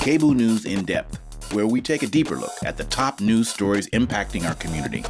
KBOO News in Depth, where we take a deeper look at the top news stories impacting our community.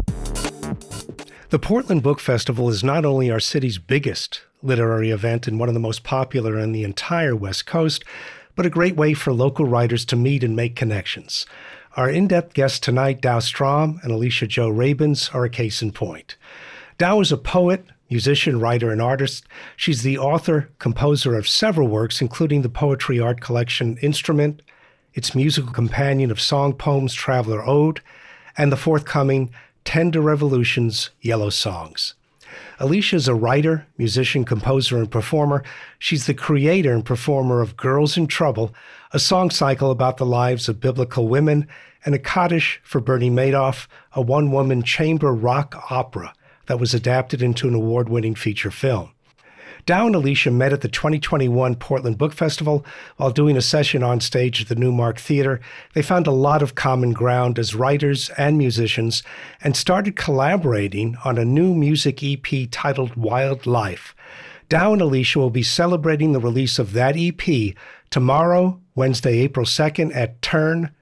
The Portland Book Festival is not only our city's biggest literary event and one of the most popular in the entire West Coast, but a great way for local writers to meet and make connections. Our in-depth guests tonight, Dow Strom and Alicia Jo Rabins, are a case in point. Dow is a poet, musician, writer, and artist. She's the author, composer of several works, including the poetry art collection Instrument, its musical companion of song poems Traveler Ode, and the forthcoming Tender Revolutions Yellow Songs. Alicia is a writer, musician, composer, and performer. She's the creator and performer of Girls in Trouble, a song cycle about the lives of biblical women, and A Kaddish for Bernie Madoff, a one-woman chamber rock opera that was adapted into an award-winning feature film. Dow and Alicia met at the 2021 Portland Book Festival while doing a session on stage at the Newmark Theater. They found a lot of common ground as writers and musicians and started collaborating on a new music EP titled Wild Life. Dow and Alicia will be celebrating the release of that EP tomorrow, Wednesday, April 2nd at Turn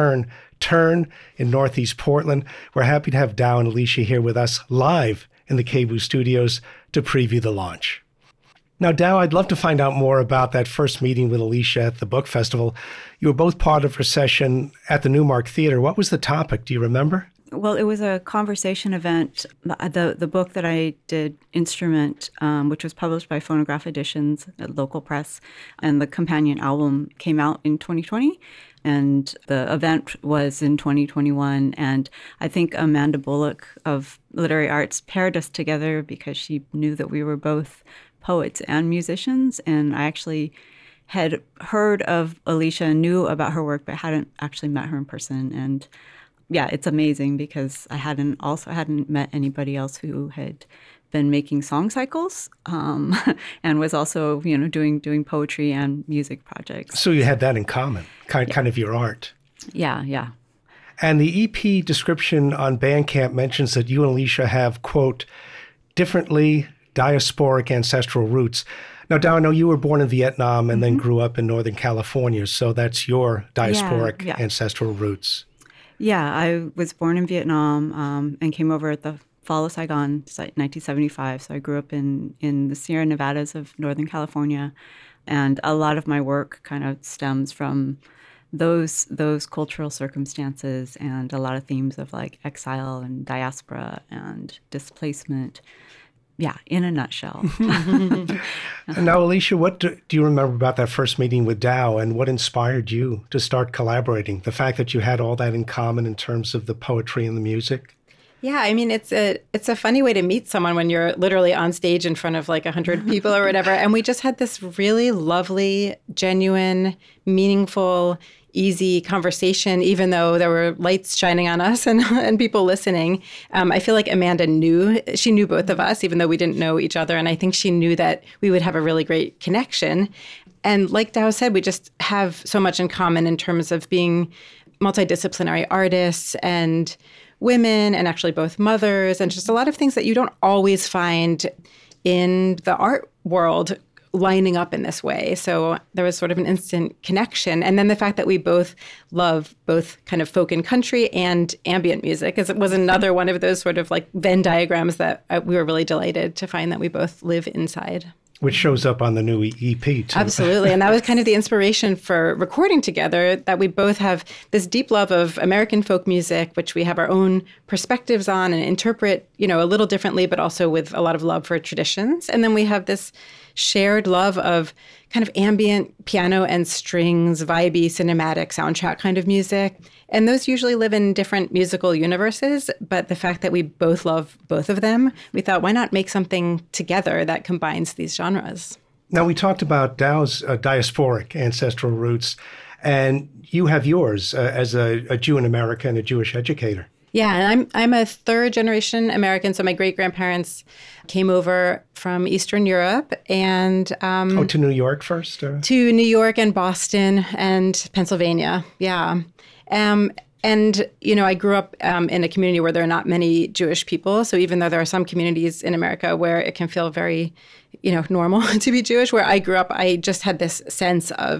in Northeast Portland. We're happy to have Dow and Alicia here with us live in the KBOO studios to preview the launch. Now, Dow, I'd love to find out more about that first meeting with Alicia at the book festival. You were both part of her session at the Newmark Theater. What was the topic? Do you remember? Well, it was a conversation event. The book that I did, Instrument, which was published by Phonograph Editions, a local press, and the companion album came out in 2020. And the event was in 2021. And I think Amanda Bullock of Literary Arts paired us together because she knew that we were both poets and musicians. And I actually had heard of Alicia and knew about her work, but hadn't actually met her in person. And yeah, it's amazing because I hadn't met anybody else who had been making song cycles and was also, doing poetry and music projects. So you had that in common, kind of your art. Yeah. And the EP description on Bandcamp mentions that you and Alicia have, quote, differently diasporic ancestral roots. Now, Dow, I know you were born in Vietnam and then grew up in Northern California, so that's your diasporic ancestral roots. Yeah, I was born in Vietnam and came over at the fall of Saigon, 1975. So I grew up in the Sierra Nevadas of Northern California, and a lot of my work kind of stems from those cultural circumstances and a lot of themes of like exile and diaspora and displacement. Yeah, in a nutshell. And now, Alicia, what do you remember about that first meeting with Dow, and what inspired you to start collaborating? The fact that you had all that in common in terms of the poetry and the music? Yeah, I mean, it's a funny way to meet someone when you're literally on stage in front of like 100 people or whatever. And we just had this really lovely, genuine, meaningful, easy conversation, even though there were lights shining on us and people listening. I feel like Amanda knew both of us, even though we didn't know each other. And I think she knew that we would have a really great connection. And like Dow said, we just have so much in common in terms of being multidisciplinary artists and women, and actually both mothers, and just a lot of things that you don't always find in the art world lining up in this way. So there was sort of an instant connection. And then the fact that we both love both kind of folk and country and ambient music was another one of those sort of like Venn diagrams that we were really delighted to find that we both live inside. Which shows up on the new EP, too. Absolutely. And that was kind of the inspiration for recording together, that we both have this deep love of American folk music, which we have our own perspectives on and interpret, a little differently, but also with a lot of love for traditions. And then we have this shared love of kind of ambient piano and strings, vibey, cinematic soundtrack kind of music. And those usually live in different musical universes. But the fact that we both love both of them, we thought, why not make something together that combines these genres? Now, we talked about Dow's diasporic ancestral roots, and you have yours as a Jew in America and a Jewish educator. Yeah, and I'm a third generation American. So my great grandparents came over from Eastern Europe and to New York first? To New York and Boston and Pennsylvania. Yeah. And I grew up in a community where there are not many Jewish people. So even though there are some communities in America where it can feel very, normal to be Jewish, where I grew up, I just had this sense of,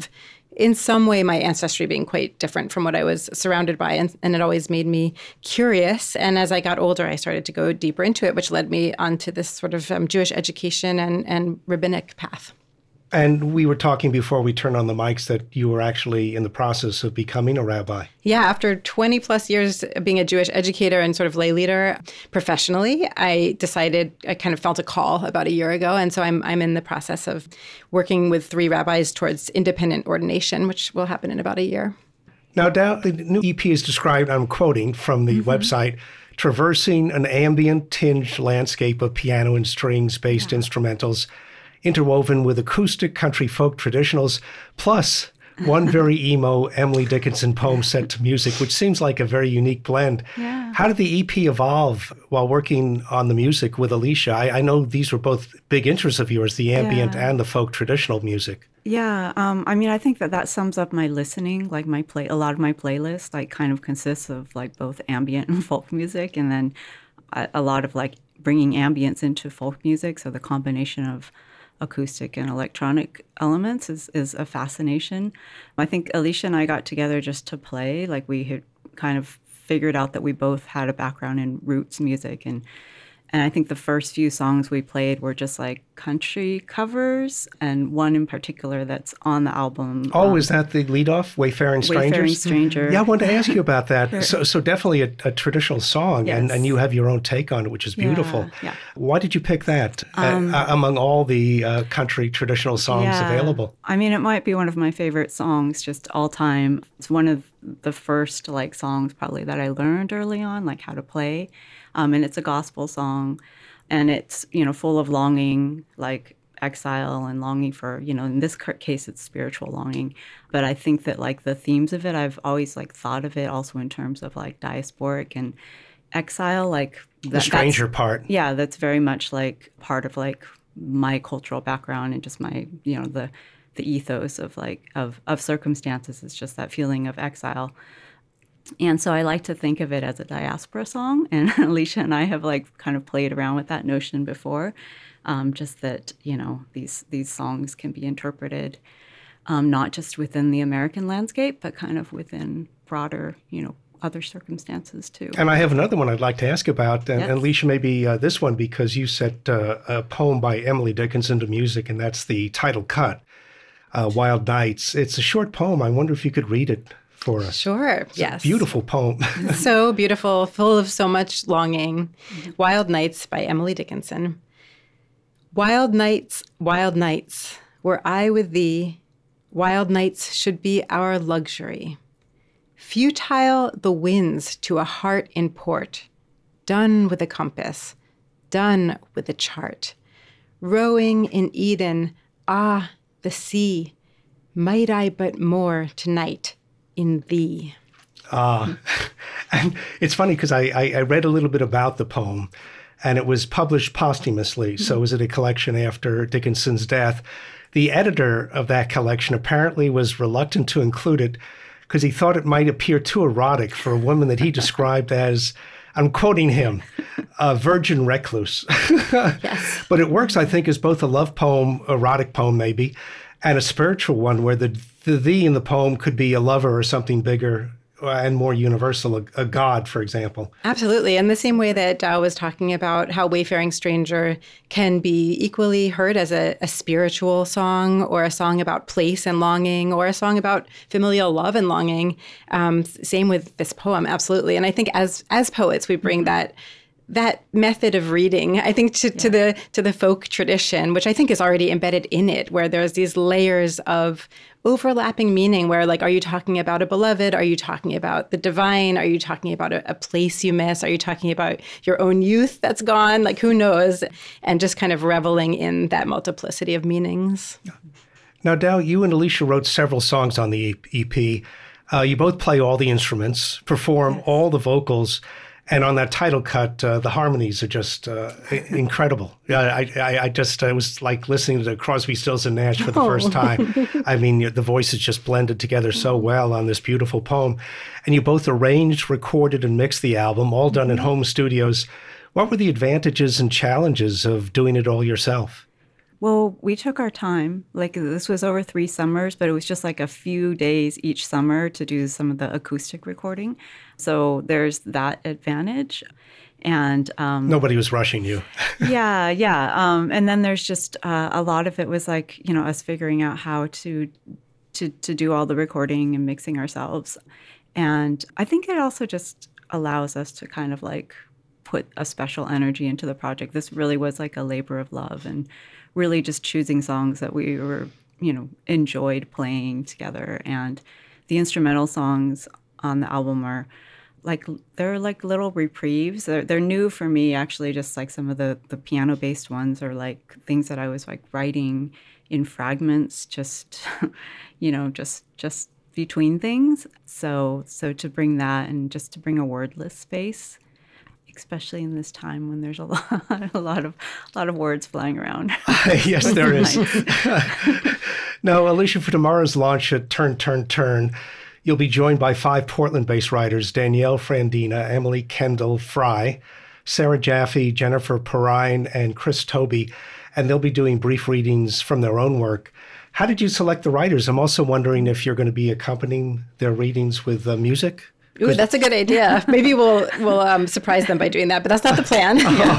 in some way my ancestry being quite different from what I was surrounded by. And it always made me curious. And as I got older, I started to go deeper into it, which led me onto this sort of Jewish education and rabbinic path. And we were talking before we turned on the mics that you were actually in the process of becoming a rabbi. Yeah, after 20 plus years of being a Jewish educator and sort of lay leader professionally, I kind of felt a call about a year ago. And so I'm in the process of working with 3 rabbis towards independent ordination, which will happen in about a year. Now, the new EP is described, I'm quoting from the website, traversing an ambient-tinged landscape of piano and strings-based instrumentals, interwoven with acoustic country folk traditionals, plus one very emo Emily Dickinson poem set to music, which seems like a very unique blend. Yeah. How did the EP evolve while working on the music with Alicia? I know these were both big interests of yours, the ambient and the folk traditional music. Yeah, I think that sums up my listening. Like a lot of my playlist like kind of consists of like both ambient and folk music, and then a lot of like bringing ambience into folk music. So the combination of acoustic and electronic elements is a fascination. I think Alicia and I got together just to play. Like we had kind of figured out that we both had a background in roots music, and I think the first few songs we played were just like country covers, and one in particular that's on the album. Oh, is that the leadoff, Wayfaring Strangers? Wayfaring Stranger. Yeah, I wanted to ask you about that. So definitely a traditional song, Yes. and you have your own take on it, which is beautiful. Yeah. Why did you pick that among all the country traditional songs available? I mean, it might be one of my favorite songs just all time. It's one of the first like songs probably that I learned early on, like how to play. And it's a gospel song, and it's, full of longing, like exile and longing for, in this case, it's spiritual longing. But I think that like the themes of it, I've always like thought of it also in terms of like diasporic and exile, like the stranger part. Yeah, that's very much like part of like my cultural background and just my, the ethos of like of circumstances is just that feeling of exile. And so I like to think of it as a diaspora song, and Alicia and I have like kind of played around with that notion before, just that, these songs can be interpreted not just within the American landscape, but kind of within broader, other circumstances too. And I have another one I'd like to ask about, and Alicia, maybe this one, because you set a poem by Emily Dickinson to music, and that's the title cut, Wild Nights. It's a short poem. I wonder if you could read it for us. Sure, yes. Beautiful poem. So beautiful, full of so much longing. Wild Nights by Emily Dickinson. Wild nights, were I with thee, wild nights should be our luxury. Futile the winds to a heart in port, done with a compass, done with a chart. Rowing in Eden, the sea, might I but moor tonight in thee. And it's funny because I read a little bit about the poem, and it was published posthumously. So was it a collection after Dickinson's death? The editor of that collection apparently was reluctant to include it because he thought it might appear too erotic for a woman that he described as, I'm quoting him, a virgin recluse. Yes. But it works, I think, as both a love poem, erotic poem maybe, and a spiritual one where the thee in the poem could be a lover or something bigger and more universal, a god, for example. Absolutely. And the same way that Dao was talking about how Wayfaring Stranger can be equally heard as a spiritual song, or a song about place and longing, or a song about familial love and longing. Same with this poem, absolutely. And I think as poets, we bring that method of reading, I think, to the folk tradition, which I think is already embedded in it, where there's these layers of overlapping meaning where, like, are you talking about a beloved? Are you talking about the divine? Are you talking about a place you miss? Are you talking about your own youth that's gone? Like, who knows? And just kind of reveling in that multiplicity of meanings. Now, Dao, you and Alicia wrote several songs on the EP. You both play all the instruments, perform all the vocals. And on that title cut, the harmonies are just incredible. I was like listening to Crosby, Stills and Nash for the first time. I mean, the voices just blended together so well on this beautiful poem. And you both arranged, recorded, and mixed the album, all done in home studios. What were the advantages and challenges of doing it all yourself? Well, we took our time. Like, this was over 3 summers, but it was just like a few days each summer to do some of the acoustic recording. So there's that advantage. And nobody was rushing you. yeah. And then there's just a lot of it was like, us figuring out how to do all the recording and mixing ourselves. And I think it also just allows us to kind of like put a special energy into the project. This really was like a labor of love, and really just choosing songs that we were, enjoyed playing together. And the instrumental songs on the album are they're like little reprieves. They're new for me, actually. Just like some of the piano-based ones are like things that I was like writing in fragments, just, just between things. So to bring that, and just to bring a wordless space, especially in this time when there's a lot of words flying around. Yes, there is. Now, Alicia, for tomorrow's launch at Turn, Turn, Turn, you'll be joined by 5 Portland-based writers: Danielle Frandina, Emily Kendall Fry, Sarah Jaffe, Jennifer Perrine, and Chris Toby, and they'll be doing brief readings from their own work. How did you select the writers? I'm also wondering if you're going to be accompanying their readings with music. Ooh, that's a good idea. Maybe we'll surprise them by doing that, but that's not the plan.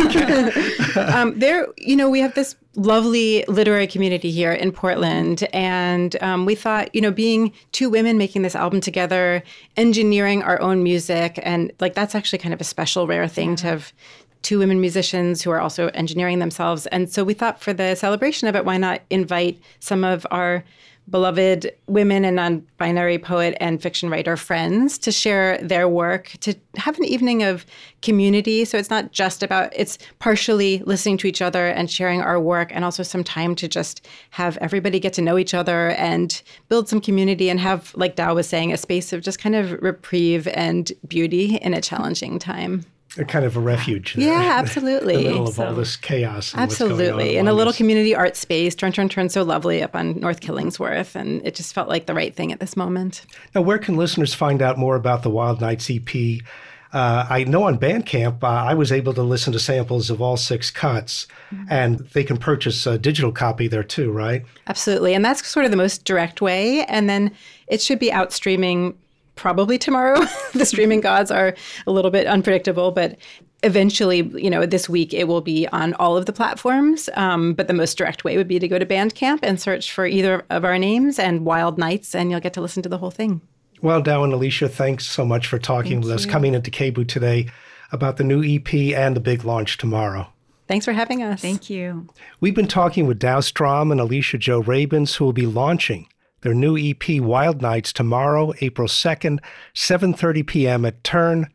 We have this lovely literary community here in Portland, and we thought, being 2 women making this album together, engineering our own music, and like that's actually kind of a special, rare thing to have 2 women musicians who are also engineering themselves. And so we thought, for the celebration of it, why not invite some of our beloved women and non-binary poet and fiction writer friends to share their work, to have an evening of community. So it's not just about, it's partially listening to each other and sharing our work, and also some time to just have everybody get to know each other and build some community, and have, like Dao was saying, a space of just kind of reprieve and beauty in a challenging time. A kind of a refuge. Yeah, absolutely. In the middle of all this chaos. And absolutely. In a little community art space. Turn, Turn, Turn, so lovely up on North Killingsworth. And it just felt like the right thing at this moment. Now, where can listeners find out more about the Wild Nights EP? I know on Bandcamp, I was able to listen to samples of all 6 cuts, and they can purchase a digital copy there too, right? Absolutely. And that's sort of the most direct way. And then it should be out streaming probably tomorrow. The streaming gods are a little bit unpredictable, but eventually, this week it will be on all of the platforms. But the most direct way would be to go to Bandcamp and search for either of our names and Wild Nights, and you'll get to listen to the whole thing. Well, Dao and Alicia, thanks so much for talking with us, coming into KBOO today about the new EP and the big launch tomorrow. Thanks for having us. Thank you. We've been talking with Dao Strom and Alicia Jo Rabins, who will be launching their new EP, Wild Nights, tomorrow, April 2nd, 7:30 p.m. at Turn,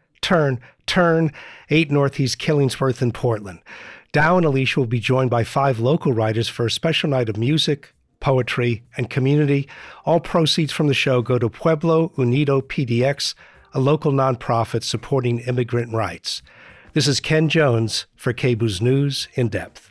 8 Northeast Killingsworth in Portland. Dao and Alicia will be joined by 5 local writers for a special night of music, poetry, and community. All proceeds from the show go to Pueblo Unido PDX, a local nonprofit supporting immigrant rights. This is Ken Jones for KBOO's News in Depth.